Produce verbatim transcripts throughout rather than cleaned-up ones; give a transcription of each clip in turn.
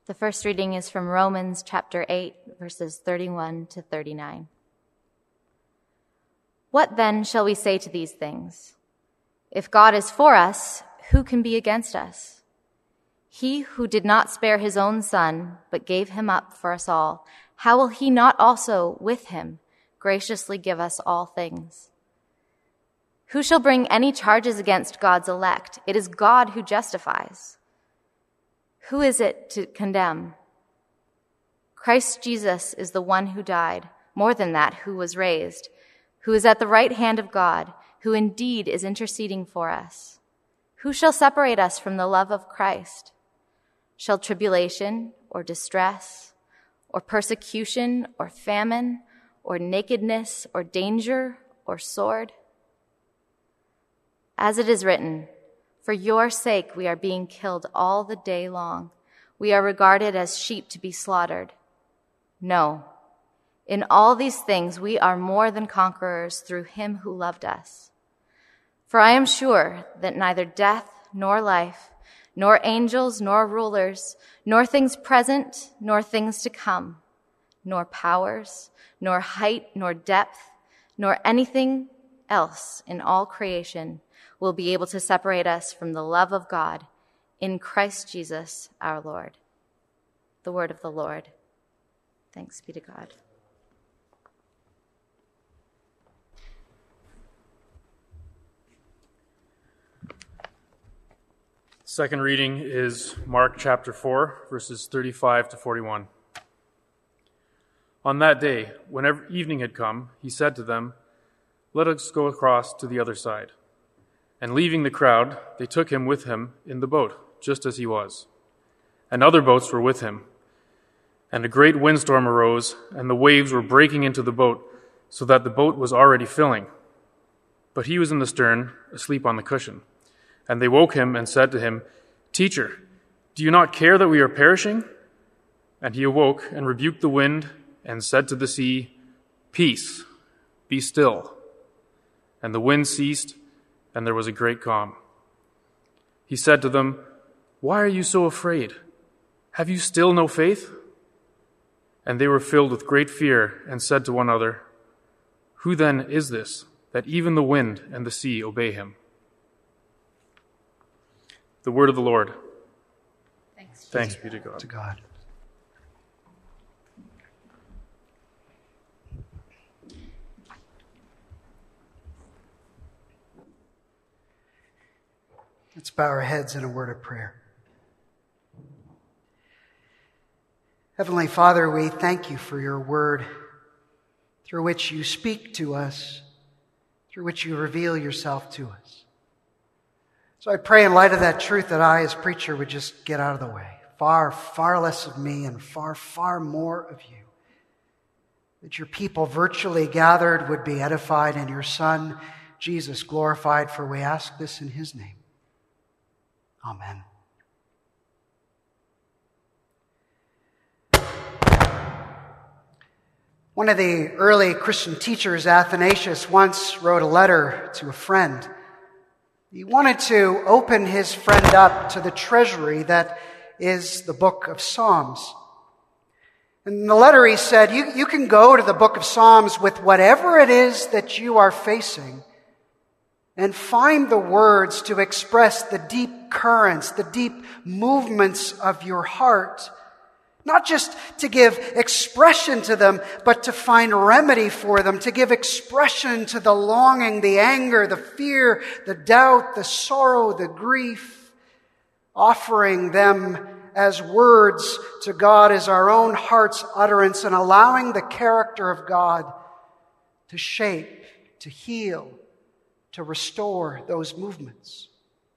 The first reading is from Romans chapter eight, verses thirty-one to thirty-nine. What then shall we say to these things? If God is for us, who can be against us? He who did not spare his own son, but gave him up for us all, how will he not also with him graciously give us all things? Who shall bring any charges against God's elect? It is God who justifies. Who is it to condemn? Christ Jesus is the one who died, more than that, who was raised, who is at the right hand of God, who indeed is interceding for us. Who shall separate us from the love of Christ? Shall tribulation or distress or persecution or famine or nakedness or danger or sword? As it is written, for your sake we are being killed all the day long. We are regarded as sheep to be slaughtered. No, in all these things we are more than conquerors through him who loved us. For I am sure that neither death nor life, nor angels nor rulers, nor things present nor things to come, nor powers, nor height nor depth, nor anything else in all creation will be able to separate us from the love of God in Christ Jesus our Lord. The word of the Lord. Thanks be to God. Second reading is Mark chapter four, verses thirty-five to forty-one. On that day, whenever evening had come, he said to them, "Let us go across to the other side." And leaving the crowd, they took him with him in the boat, just as he was. And other boats were with him. And a great windstorm arose, and the waves were breaking into the boat, so that the boat was already filling. But he was in the stern, asleep on the cushion. And they woke him and said to him, "Teacher, do you not care that we are perishing?" And he awoke and rebuked the wind and said to the sea, "Peace, be still." And the wind ceased, and there was a great calm. He said to them, "Why are you so afraid? Have you still no faith?" And they were filled with great fear and said to one another, "Who then is this, that even the wind and the sea obey him?" The word of the Lord. Thanks, Thanks be to God. To God. Let's bow our heads in a word of prayer. Heavenly Father, we thank you for your word, through which you speak to us, through which you reveal yourself to us. So I pray in light of that truth that I, as preacher, would just get out of the way. Far, far less of me and far, far more of you. That your people virtually gathered would be edified and your Son, Jesus, glorified, for we ask this in his name. Amen. One of the early Christian teachers, Athanasius, once wrote a letter to a friend. He wanted to open his friend up to the treasury that is the book of Psalms. In the letter he said, you, you can go to the book of Psalms with whatever it is that you are facing and find the words to express the deep currents, the deep movements of your heart. Not just to give expression to them, but to find remedy for them, to give expression to the longing, the anger, the fear, the doubt, the sorrow, the grief, offering them as words to God as our own heart's utterance and allowing the character of God to shape, to heal, to restore those movements.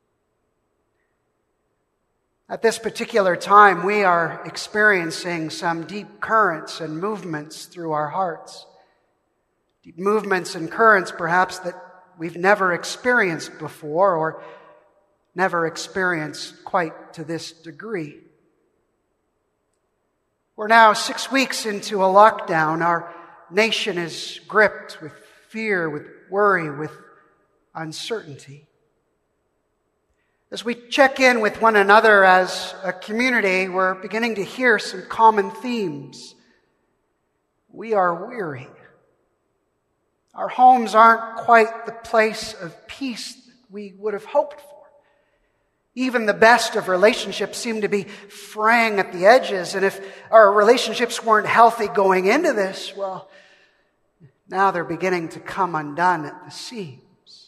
At this particular time, we are experiencing some deep currents and movements through our hearts. Deep movements and currents, perhaps, that we've never experienced before or never experienced quite to this degree. We're now six weeks into a lockdown. Our nation is gripped with fear, with worry, with uncertainty. As we check in with one another as a community, we're beginning to hear some common themes. We are weary. Our homes aren't quite the place of peace that we would have hoped for. Even the best of relationships seem to be fraying at the edges, and if our relationships weren't healthy going into this, well, now they're beginning to come undone at the seams.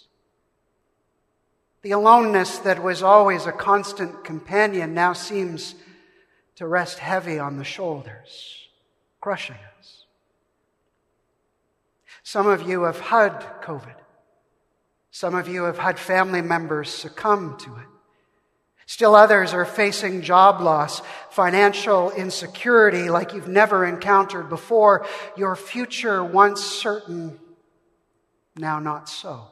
The aloneness that was always a constant companion now seems to rest heavy on the shoulders, crushing us. Some of you have had COVID. Some of you have had family members succumb to it. Still others are facing job loss, financial insecurity like you've never encountered before. Your future, once certain, now not so.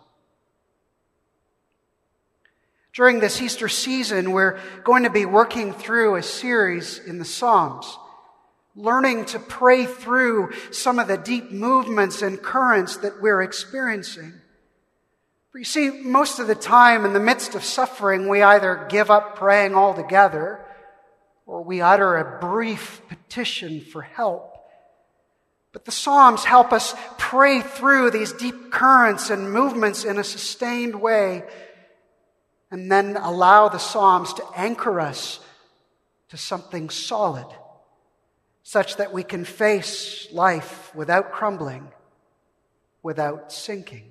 During this Easter season, we're going to be working through a series in the Psalms, learning to pray through some of the deep movements and currents that we're experiencing. For you see, most of the time in the midst of suffering, we either give up praying altogether or we utter a brief petition for help. But the Psalms help us pray through these deep currents and movements in a sustained way, and then allow the Psalms to anchor us to something solid, such that we can face life without crumbling, without sinking.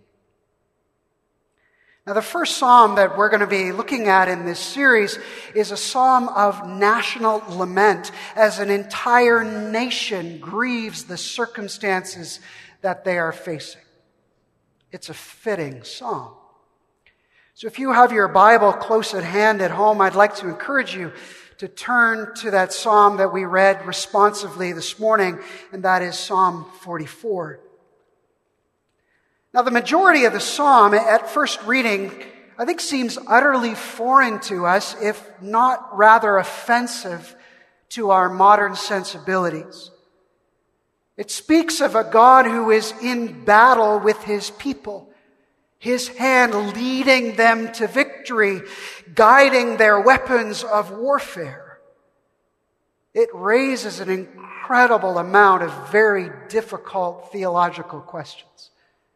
Now, the first psalm that we're going to be looking at in this series is a psalm of national lament, as an entire nation grieves the circumstances that they are facing. It's a fitting psalm. So if you have your Bible close at hand at home, I'd like to encourage you to turn to that psalm that we read responsively this morning, and that is Psalm forty-four. Now, the majority of the psalm, at first reading, I think seems utterly foreign to us, if not rather offensive to our modern sensibilities. It speaks of a God who is in battle with his people, his hand leading them to victory, guiding their weapons of warfare. It raises an incredible amount of very difficult theological questions.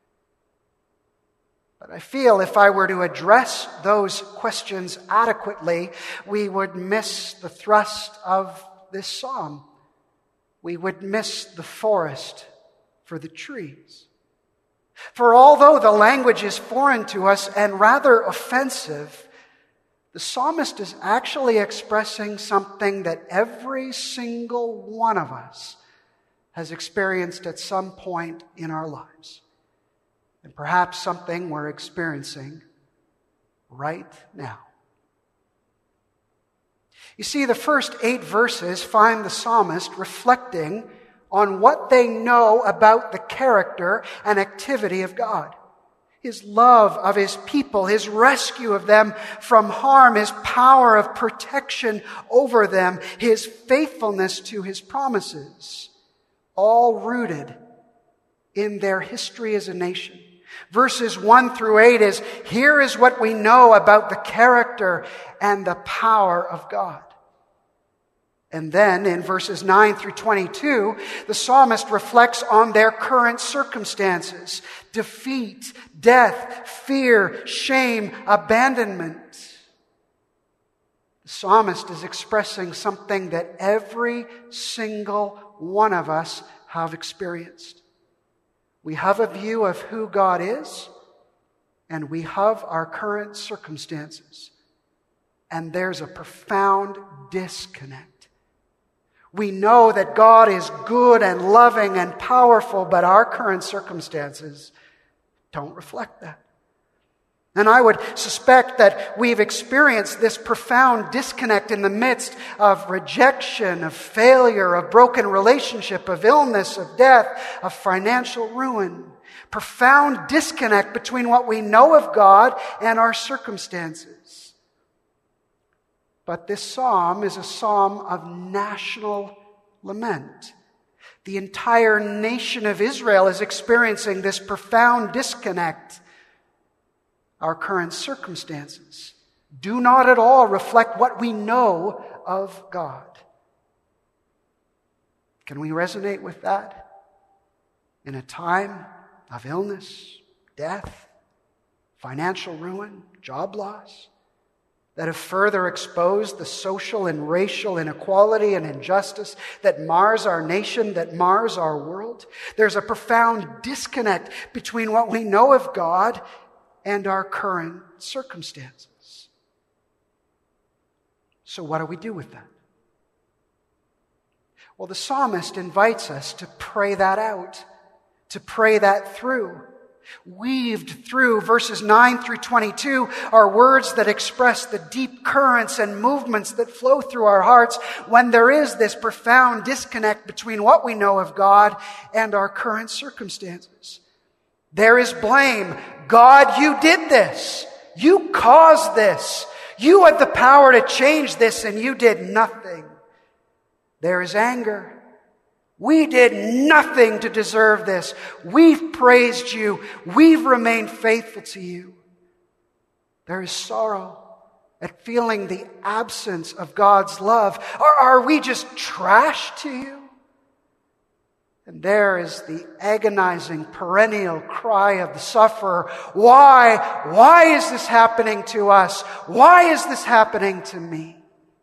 But I feel if I were to address those questions adequately, we would miss the thrust of this psalm. We would miss the forest for the trees. For although the language is foreign to us and rather offensive, the psalmist is actually expressing something that every single one of us has experienced at some point in our lives. And perhaps something we're experiencing right now. You see, the first eight verses find the psalmist reflecting on what they know about the character and activity of God. His love of his people, his rescue of them from harm, his power of protection over them, his faithfulness to his promises, all rooted in their history as a nation. Verses one through eight is, here is what we know about the character and the power of God. And then in verses nine through twenty-two, the psalmist reflects on their current circumstances: defeat, death, fear, shame, abandonment. The psalmist is expressing something that every single one of us have experienced. We have a view of who God is, and we have our current circumstances. And there's a profound disconnect. We know that God is good and loving and powerful, but our current circumstances don't reflect that. And I would suspect that we've experienced this profound disconnect in the midst of rejection, of failure, of broken relationship, of illness, of death, of financial ruin. Profound disconnect between what we know of God and our circumstances. But this psalm is a psalm of national lament. The entire nation of Israel is experiencing this profound disconnect. Our current circumstances do not at all reflect what we know of God. Can we resonate with that? In a time of illness, death, financial ruin, job loss, that have further exposed the social and racial inequality and injustice that mars our nation, that mars our world. There's a profound disconnect between what we know of God and our current circumstances. So what do we do with that? Well, the psalmist invites us to pray that out, to pray that through. Weaved through verses nine through twenty-two are words that express the deep currents and movements that flow through our hearts when there is this profound disconnect between what we know of God and our current circumstances. There is blame. God, you did this. You caused this. You had the power to change this and you did nothing. There is anger. We did nothing to deserve this. We've praised you. We've remained faithful to you. There is sorrow at feeling the absence of God's love. Or are we just trash to you? And there is the agonizing, perennial cry of the sufferer. Why? Why is this happening to us? Why is this happening to me?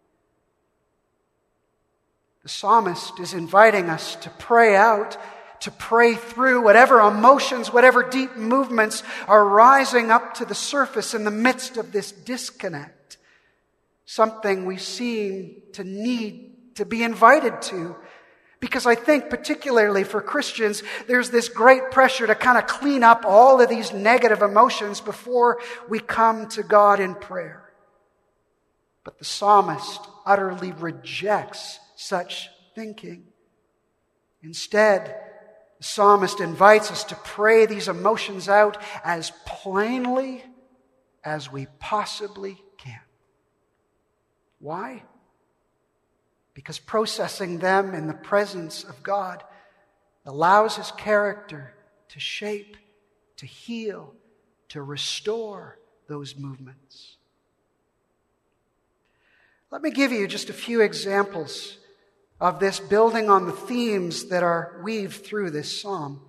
The psalmist is inviting us to pray out, to pray through whatever emotions, whatever deep movements are rising up to the surface in the midst of this disconnect. Something we seem to need to be invited to. Because I think particularly for Christians, there's this great pressure to kind of clean up all of these negative emotions before we come to God in prayer. But the psalmist utterly rejects such thinking. Instead, the psalmist invites us to pray these emotions out as plainly as we possibly can. Why? Because processing them in the presence of God allows His character to shape, to heal, to restore those movements. Let me give you just a few examples of this, building on the themes that are weaved through this psalm.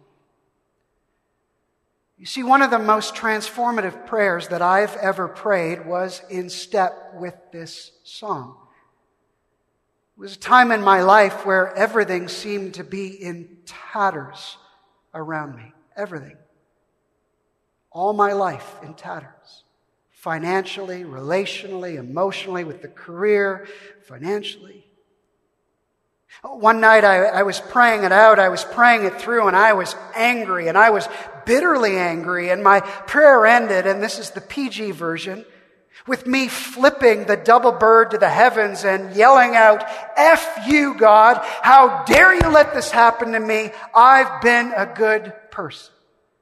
You see, one of the most transformative prayers that I've ever prayed was in step with this psalm. It was a time in my life where everything seemed to be in tatters around me. Everything. All my life in tatters. Financially, relationally, emotionally, with the career, financially. One night I, I was praying it out, I was praying it through, and I was angry, and I was bitterly angry, and my prayer ended, and this is the P G version, with me flipping the double bird to the heavens and yelling out, F you, God, how dare you let this happen to me? I've been a good person.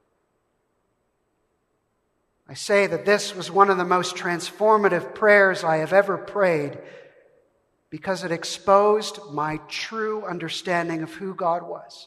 I say that this was one of the most transformative prayers I have ever prayed because it exposed my true understanding of who God was.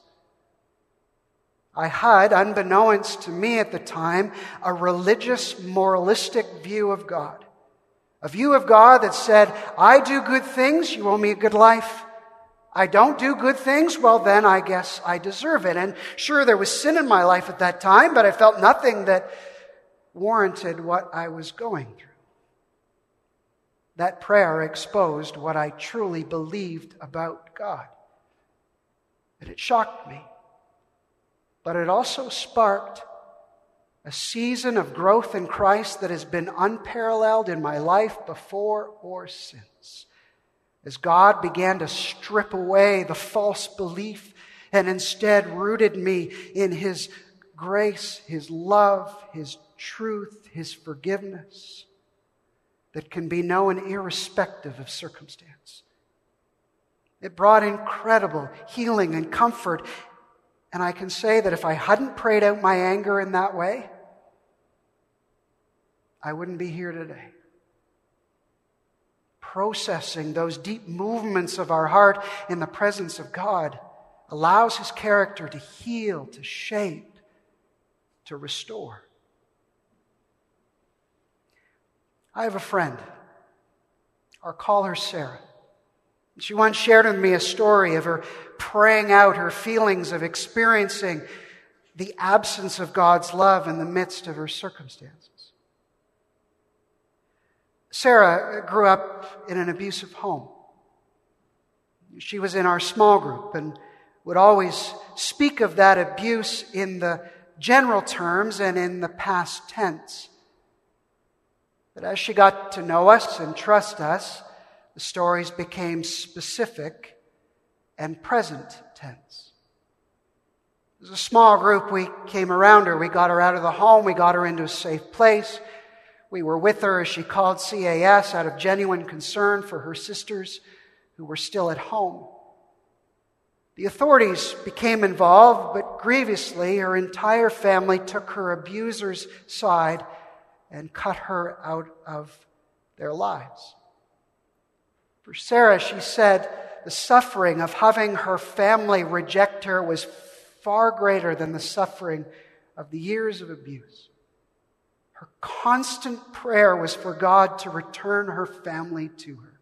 I had, unbeknownst to me at the time, a religious, moralistic view of God. A view of God that said, I do good things, you owe me a good life. I don't do good things, well then I guess I deserve it. And sure, there was sin in my life at that time, but I felt nothing that warranted what I was going through. That prayer exposed what I truly believed about God. And it shocked me. But it also sparked a season of growth in Christ that has been unparalleled in my life before or since. As God began to strip away the false belief and instead rooted me in His grace, His love, His truth, His forgiveness that can be known irrespective of circumstance. It brought incredible healing and comfort. And I can say that if I hadn't prayed out my anger in that way, I wouldn't be here today. Processing those deep movements of our heart in the presence of God allows His character to heal, to shape, to restore. I have a friend. I'll call her Sarah. She once shared with me a story of her praying out her feelings of experiencing the absence of God's love in the midst of her circumstances. Sarah grew up in an abusive home. She was in our small group and would always speak of that abuse in the general terms and in the past tense. But as she got to know us and trust us, the stories became specific and present tense. As a small group, we came around her. We got her out of the home. We got her into a safe place. We were with her as she called C A S out of genuine concern for her sisters who were still at home. The authorities became involved, but grievously, her entire family took her abuser's side and cut her out of their lives. For Sarah, she said, the suffering of having her family reject her was far greater than the suffering of the years of abuse. Her constant prayer was for God to return her family to her.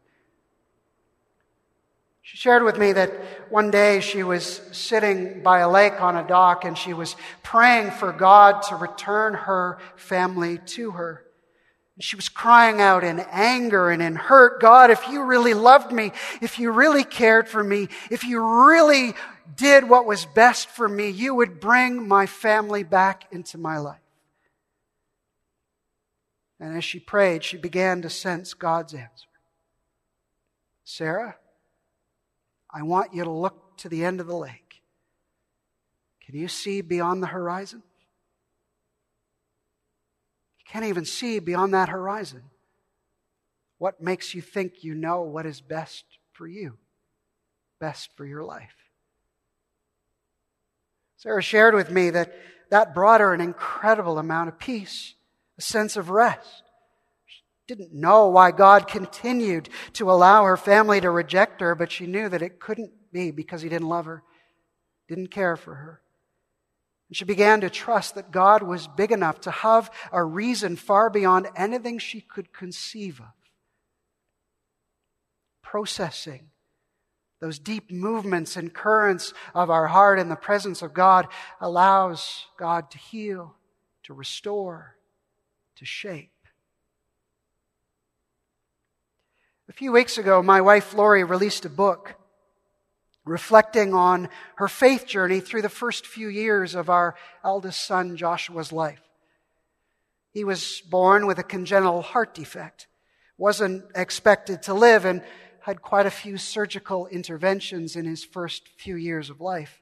She shared with me that one day she was sitting by a lake on a dock and she was praying for God to return her family to her. She was crying out in anger and in hurt, God, if you really loved me, if you really cared for me, if you really did what was best for me, you would bring my family back into my life. And as she prayed, she began to sense God's answer. Sarah, I want you to look to the end of the lake. Can you see beyond the horizon? You can't even see beyond that horizon. What makes you think you know what is best for you, best for your life? Sarah shared with me that that brought her an incredible amount of peace, a sense of rest. Didn't know why God continued to allow her family to reject her, but she knew that it couldn't be because He didn't love her, didn't care for her. And she began to trust that God was big enough to have a reason far beyond anything she could conceive of. Processing those deep movements and currents of our heart in the presence of God allows God to heal, to restore, to shape. A few weeks ago, my wife Lori released a book reflecting on her faith journey through the first few years of our eldest son Joshua's life. He was born with a congenital heart defect, wasn't expected to live, and had quite a few surgical interventions in his first few years of life.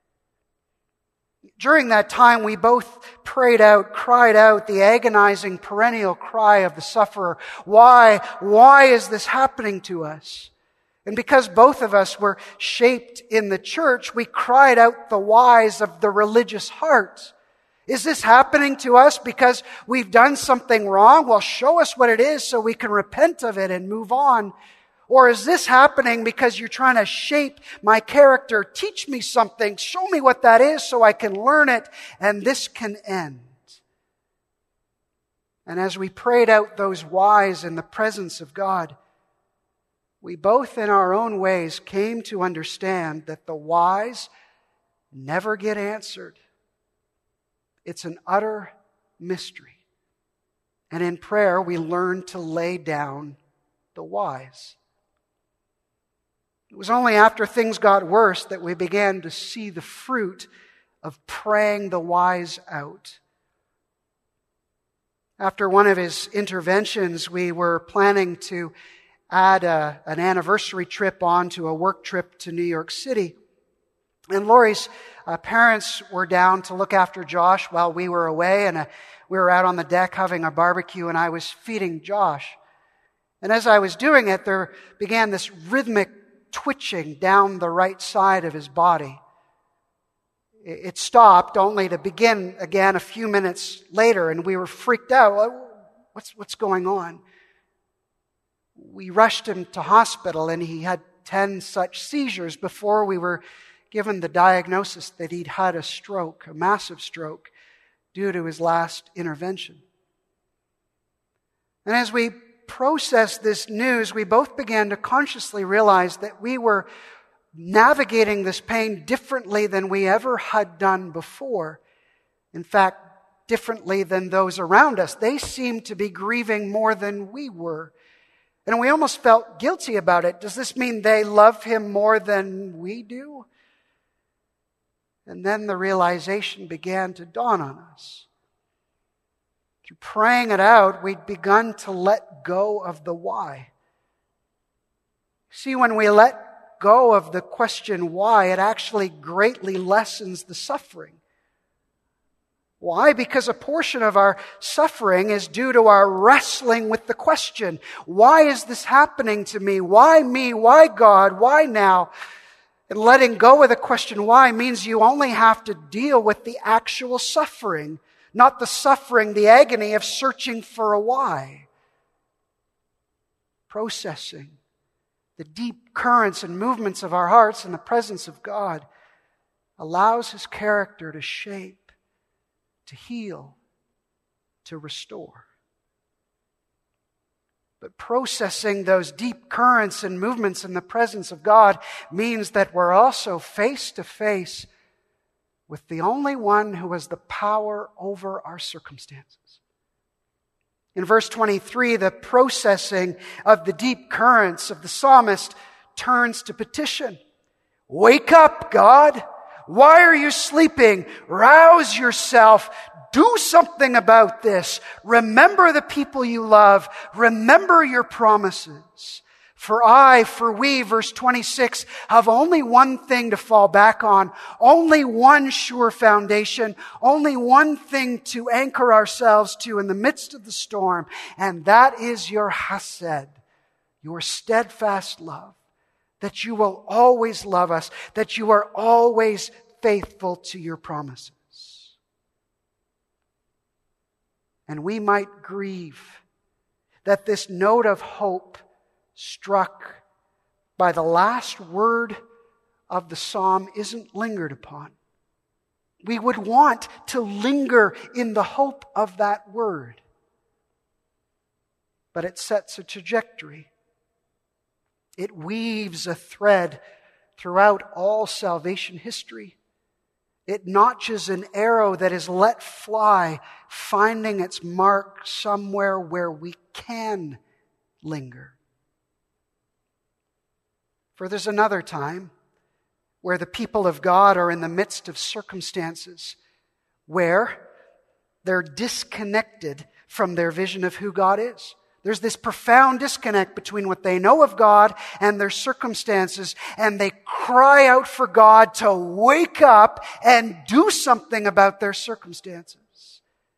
During that time, we both prayed out, cried out the agonizing perennial cry of the sufferer. Why? Why is this happening to us? And because both of us were shaped in the church, we cried out the whys of the religious heart. Is this happening to us because we've done something wrong? Well, show us what it is so we can repent of it and move on. Or is this happening because you're trying to shape my character? Teach me something. Show me what that is so I can learn it and this can end. And as we prayed out those whys in the presence of God, we both in our own ways came to understand that the whys never get answered. It's an utter mystery. And in prayer, we learn to lay down the whys. It was only after things got worse that we began to see the fruit of praying the whys out. After one of his interventions, we were planning to add a, an anniversary trip on to a work trip to New York City. And Lori's uh, parents were down to look after Josh while we were away, and uh, we were out on the deck having a barbecue, and I was feeding Josh. And as I was doing it, there began this rhythmic twitching down the right side of his body. It stopped only to begin again a few minutes later, and we were freaked out. What's, what's going on? We rushed him to hospital, and he had ten such seizures before we were given the diagnosis that he'd had a stroke, a massive stroke, due to his last intervention. And as we processed this news, we both began to consciously realize that we were navigating this pain differently than we ever had done before. In fact, differently than those around us. They seemed to be grieving more than we were. And we almost felt guilty about it. Does this mean they love him more than we do? And then the realization began to dawn on us. Through praying it out, we'd begun to let go of the why. See, when we let go of the question why, it actually greatly lessens the suffering. Why? Because a portion of our suffering is due to our wrestling with the question, why is this happening to me? Why me? Why God? Why now? And letting go of the question why means you only have to deal with the actual suffering, not the suffering, the agony of searching for a why. Processing the deep currents and movements of our hearts in the presence of God allows His character to shape, to heal, to restore. But processing those deep currents and movements in the presence of God means that we're also face to face with the only one who has the power over our circumstances. In verse twenty-three, the processing of the deep currents of the psalmist turns to petition. Wake up, God! Why are you sleeping? Rouse yourself. Do something about this. Remember the people you love. Remember your promises. For I, for we, verse twenty-six, have only one thing to fall back on. Only one sure foundation. Only one thing to anchor ourselves to in the midst of the storm. And that is your chesed, your steadfast love. That you will always love us, that you are always faithful to your promises. And we might grieve that this note of hope struck by the last word of the psalm isn't lingered upon. We would want to linger in the hope of that word. But it sets a trajectory. It weaves a thread throughout all salvation history. It notches an arrow that is let fly, finding its mark somewhere where we can linger. For there's another time where the people of God are in the midst of circumstances where they're disconnected from their vision of who God is. There's this profound disconnect between what they know of God and their circumstances, and they cry out for God to wake up and do something about their circumstances.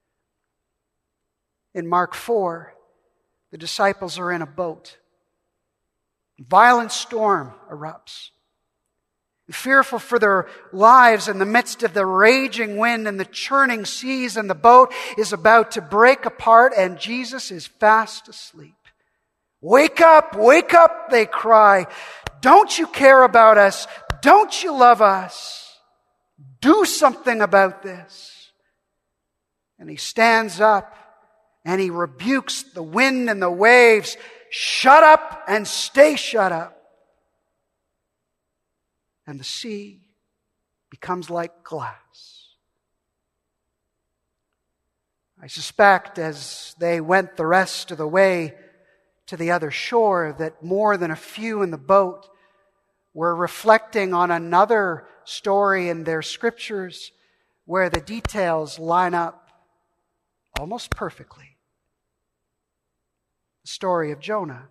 In Mark four, the disciples are in a boat. A violent storm erupts. Fearful for their lives in the midst of the raging wind and the churning seas, and the boat is about to break apart, and Jesus is fast asleep. Wake up, wake up, they cry. Don't you care about us? Don't you love us? Do something about this. And he stands up and he rebukes the wind and the waves. Shut up and stay shut up. And the sea becomes like glass. I suspect as they went the rest of the way to the other shore that more than a few in the boat were reflecting on another story in their scriptures where the details line up almost perfectly. The story of Jonah.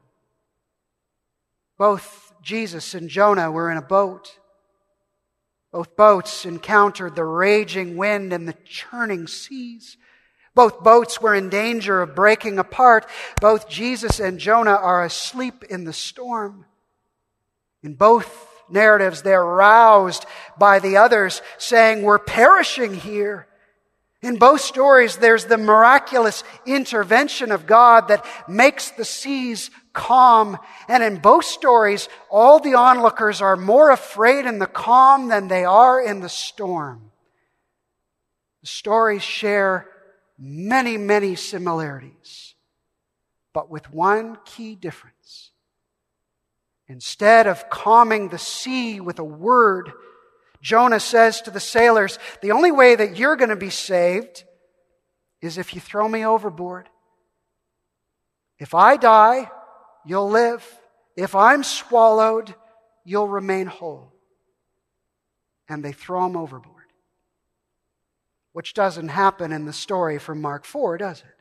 Both Jesus and Jonah were in a boat. Both boats encountered the raging wind and the churning seas. Both boats were in danger of breaking apart. Both Jesus and Jonah are asleep in the storm. In both narratives, they're roused by the others, saying, "We're perishing here." In both stories, there's the miraculous intervention of God that makes the seas calm. And in both stories, all the onlookers are more afraid in the calm than they are in the storm. The stories share many, many similarities. but with one key difference. Instead of calming the sea with a word, Jonah says to the sailors, the only way that you're going to be saved is if you throw me overboard. If I die, you'll live. If I'm swallowed, you'll remain whole. And they throw him overboard. Which doesn't happen in the story from Mark four, does it?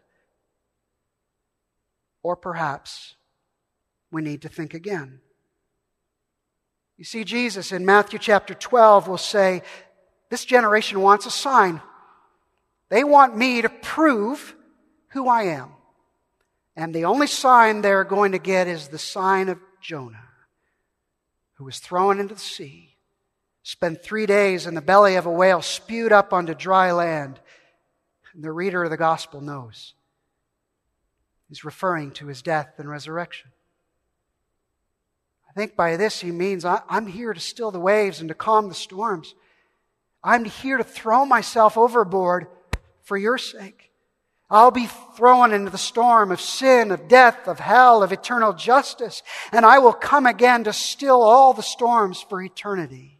Or perhaps we need to think again. You see, Jesus in Matthew chapter twelve will say, this generation wants a sign. They want me to prove who I am. And the only sign they're going to get is the sign of Jonah, who was thrown into the sea, spent three days in the belly of a whale, spewed up onto dry land. And the reader of the gospel knows. He's referring to his death and resurrection. I think by this he means I'm here to still the waves and to calm the storms. I'm here to throw myself overboard for your sake. I'll be thrown into the storm of sin, of death, of hell, of eternal justice, and I will come again to still all the storms for eternity.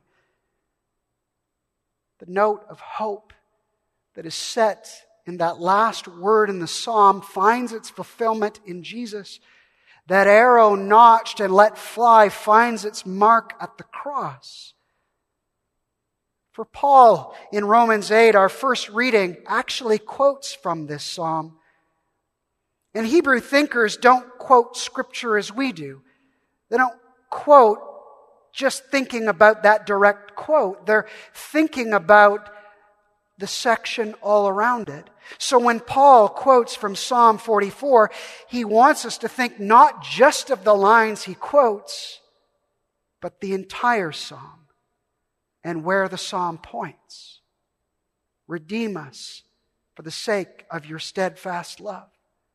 The note of hope that is set in that last word in the psalm finds its fulfillment in Jesus. That arrow notched and let fly finds its mark at the cross. For Paul, in Romans eight, our first reading, actually quotes from this psalm. And Hebrew thinkers don't quote Scripture as we do. They don't quote just thinking about that direct quote. They're thinking about the section all around it. So when Paul quotes from Psalm forty-four, he wants us to think not just of the lines he quotes, but the entire psalm and where the psalm points. Redeem us for the sake of your steadfast love.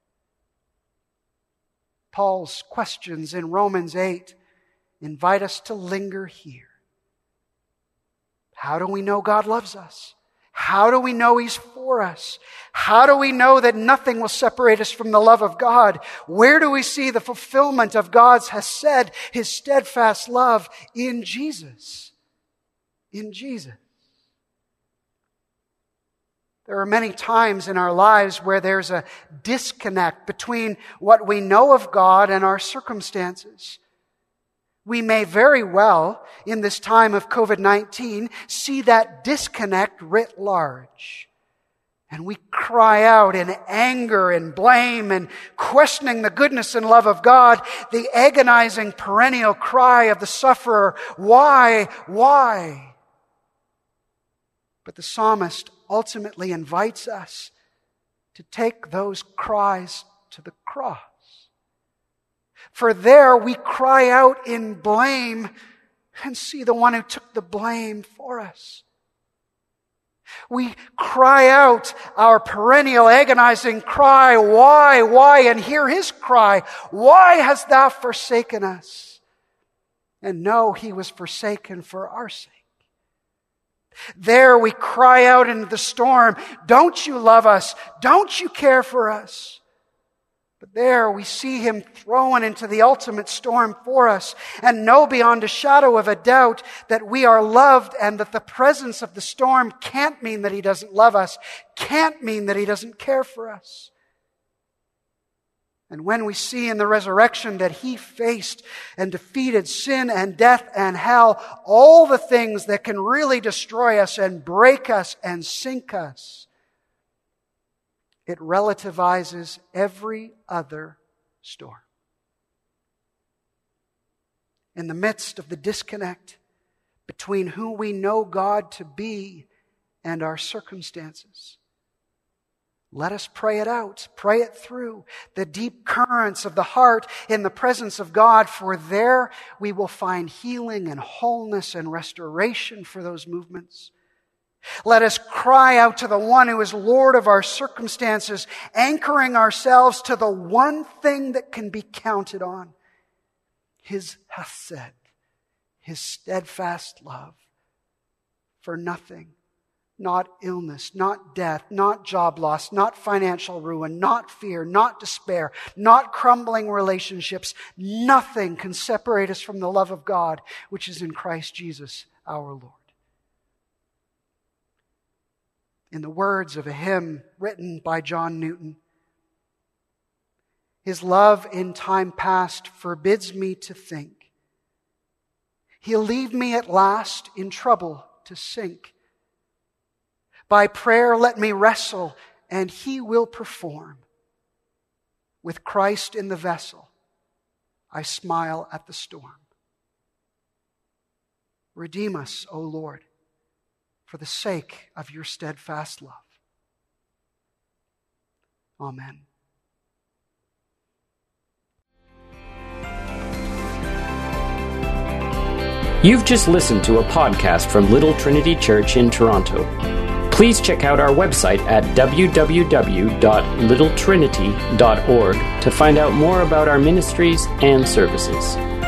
Paul's questions in Romans eight invite us to linger here. How do we know God loves us? How do we know He's for us? How do we know that nothing will separate us from the love of God? Where do we see the fulfillment of God's hesed, His steadfast love in Jesus? In Jesus. There are many times in our lives where there's a disconnect between what we know of God and our circumstances. We may very well, in this time of covid nineteen, see that disconnect writ large. And we cry out in anger and blame and questioning the goodness and love of God, the agonizing perennial cry of the sufferer, why, why? But the psalmist ultimately invites us to take those cries to the cross. For there we cry out in blame and see the one who took the blame for us. We cry out our perennial agonizing cry, why, why, and hear His cry, why hast thou forsaken us? And know He was forsaken for our sake. There we cry out into the storm, don't you love us? Don't you care for us? But there we see Him thrown into the ultimate storm for us and know beyond a shadow of a doubt that we are loved and that the presence of the storm can't mean that He doesn't love us, can't mean that He doesn't care for us. And when we see in the resurrection that He faced and defeated sin and death and hell, all the things that can really destroy us and break us and sink us, it relativizes every other storm. In the midst of the disconnect between who we know God to be and our circumstances, let us pray it out, pray it through, the deep currents of the heart in the presence of God, for there we will find healing and wholeness and restoration for those movements. Let us cry out to the one who is Lord of our circumstances, anchoring ourselves to the one thing that can be counted on, His hesed, His steadfast love. For nothing, not illness, not death, not job loss, not financial ruin, not fear, not despair, not crumbling relationships. Nothing can separate us from the love of God, which is in Christ Jesus our Lord. In the words of a hymn written by John Newton, His love in time past forbids me to think. He'll leave me at last in trouble to sink. By prayer let me wrestle, and He will perform. With Christ in the vessel, I smile at the storm. Redeem us, O Lord, for the sake of your steadfast love. Amen. You've just listened to a podcast from Little Trinity Church in Toronto. Please check out our website at w w w dot little trinity dot org to find out more about our ministries and services.